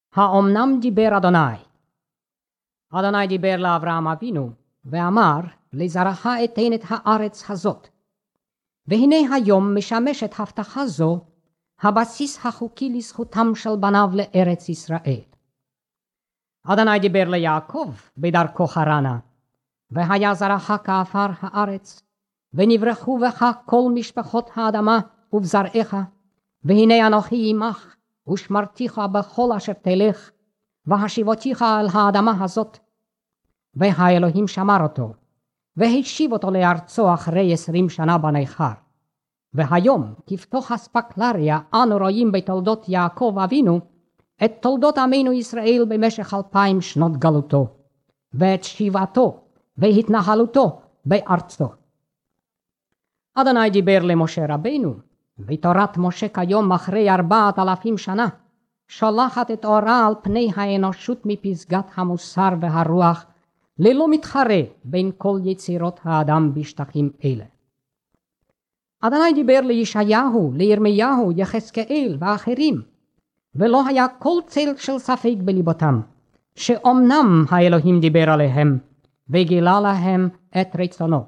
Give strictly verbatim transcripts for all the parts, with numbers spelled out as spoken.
האומנם דיבר אדוני? אדוני דיבר לאברהם אבינו, ואמר, לזרעך אתן את הארץ הזאת. והנה היום משמשת הבטחה זו, הבסיס החוקי לזכותם של בניו לארץ ישראל. אדוני דיבר ליעקב בדרכו חרנה, והיה זרעך כעפר הארץ, ונברחו בך כל משפחות האדמה ובזרעך, והנה אנוכי עמך, ושמרתיך בכל אשר תלך, והשיבותיך על האדמה הזאת. והאלוהים שמר אותו, והשיב אותו לארצו אחרי עשרים שנה בניכר. והיום, כפתוח אספקלריה, אנו רואים בתולדות יעקב אבינו, את תולדות עמנו ישראל במשך אלפיים שנות גלותו, ואת שיבתו והתנהלותו בארצו. אדוני דיבר למשה רבנו, ותורת משה כיום אחרי ארבעת אלפים שנה, שולחת את אורה על פני האנושות מפסגת המוסר והרוח, ללא מתחרה בין כל יצירות האדם בשטחים אלה. אדוני דיבר לישעיהו, לירמיהו, יחזקאל ואחרים, ולא היה כל צל של ספק בליבותם, שאומנם האלוהים דיבר עליהם, וגילה להם את רצונו.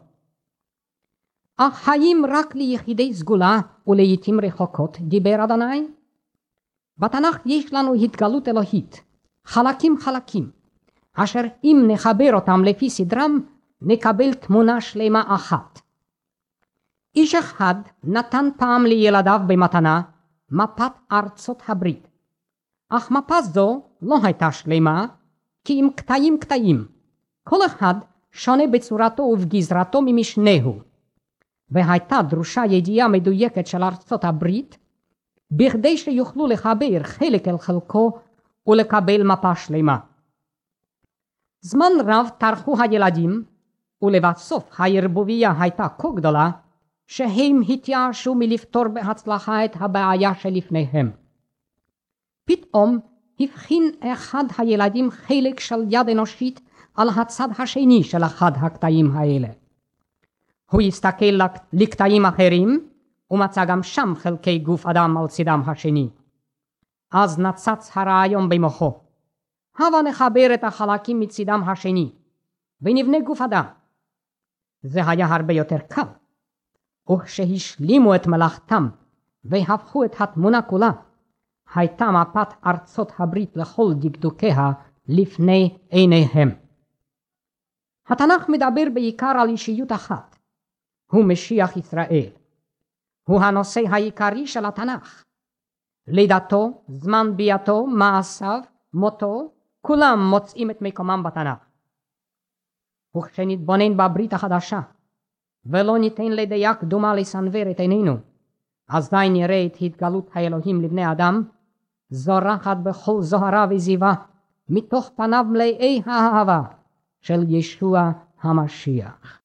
אך האם רק ליחידי סגולה ולעיתים רחוקות דיבר אדוני? בתנ"ך יש לנו התגלות אלוהית, חלקים חלקים, אשר אם נחבר אותם לפי סדרם, נקבל תמונה שלמה אחת. איש אחד נתן פעם לילדיו במתנה מפת ארצות הברית, אך מפה זו לא הייתה שלמה, כי עם קטעים קטעים, כל אחד שונה בצורתו ובגזרתו ממשנהו, והייתה דרושה ידיעה מדויקת של ארצות הברית, בכדי שיוכלו לחבר חלק אל חלקו ולקבל מפה שלמה. זמן רב טרחו הילדים, ולבסוף הערבוביה הייתה כה גדולה, שהם התייאשו מלפתור בהצלחה את הבעיה שלפניהם. פתאום הבחין אחד הילדים חלק של יד אנושית על הצד השני של אחד הקטעים האלה. הוא הסתכל לקטעים אחרים, ומצא גם שם חלקי גוף אדם על צידם השני. אז נצץ הרעיון במוחו. הבה נחבר את החלקים מצידם השני, ונבנה גוף אדם. זה היה הרבה יותר קל. וכשהשלימו את מלאכתם, והפכו את התמונה כולה, הייתה מפת ארצות הברית לכל דקדוקיה לפני עיניהם. התנ"ך מדבר בעיקר על אישיות אחת. הוא משיח ישראל. הוא הנושא העיקרי של התנ"ך. לידתו, זמן ביאתו, מעשיו, מותו, כולם מוצאים את מקומם בתנ"ך. וכשנתבונן בברית החדשה, ולא ניתן לדעה קדומה לסנוור את עינינו, אזי נראה את התגלות האלוהים לבני אדם, זורחת בכל זוהרה וזיווה, מתוך פניו מלאי האהבה של ישוע המשיח.